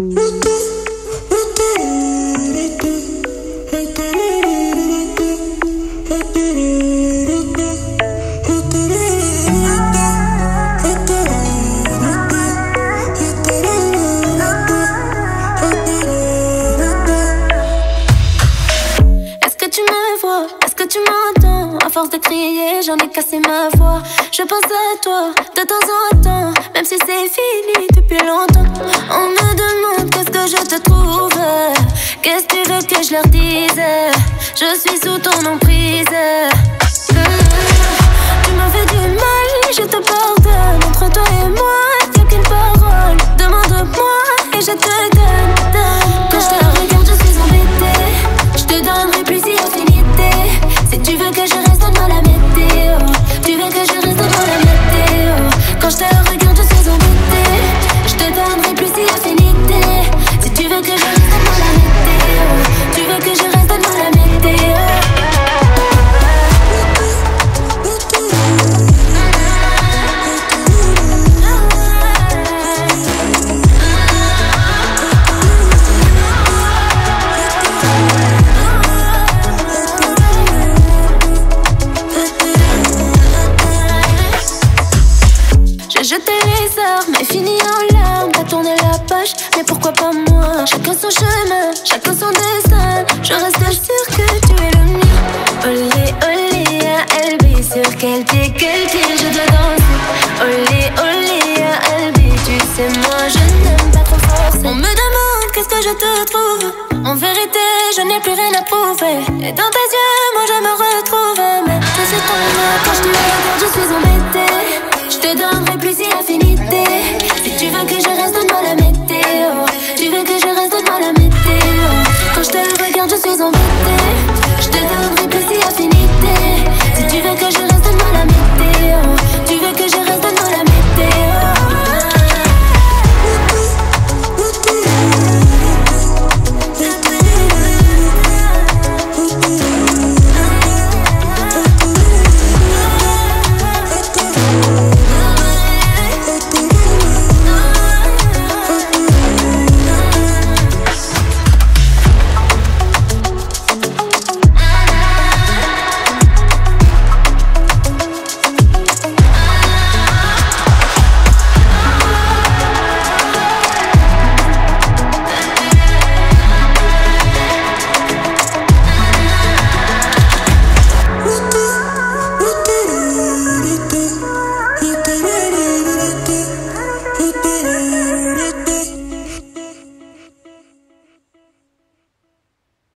De crier, j'en ai cassé ma voix. Je pense à toi de temps en temps, même si c'est fini depuis longtemps. On me demande qu'est-ce que je te trouve, qu'est-ce que tu veux que je leur dise. Je suis sous ton emprise. Tu m'as fait du mal, je te pardonne. Entre toi et moi, y'a qu'une parole. Demande-moi et je te donne. Quand je te regarde, je suis embêtée. Je te donnerai plus si affinité. Si tu veux que je reste dans la météo, tu veux que je reste dans la météo. Quand je te regarde, je suis embêtée. Je te donnerai plus si affinité. Si tu veux que je reste dans la météo, tu veux que je reste dans la météo. Jeter les armes et fini en larmes. T'as tourné la page, mais pourquoi pas moi? Chacun son chemin, chacun son destin. Je reste sûre que tu es le mien. Olé, olé, à LB. Sur quel pied je dois danser? Olé, olé, à LB. Tu sais, moi je n'aime pas trop forcer. On me demande qu'est-ce que je te trouve. En vérité, je n'ai plus rien à prouver. Et dans tes yeux, moi je me retrouve. Mais je suis tombée quand je te regarde, je suis embêtée.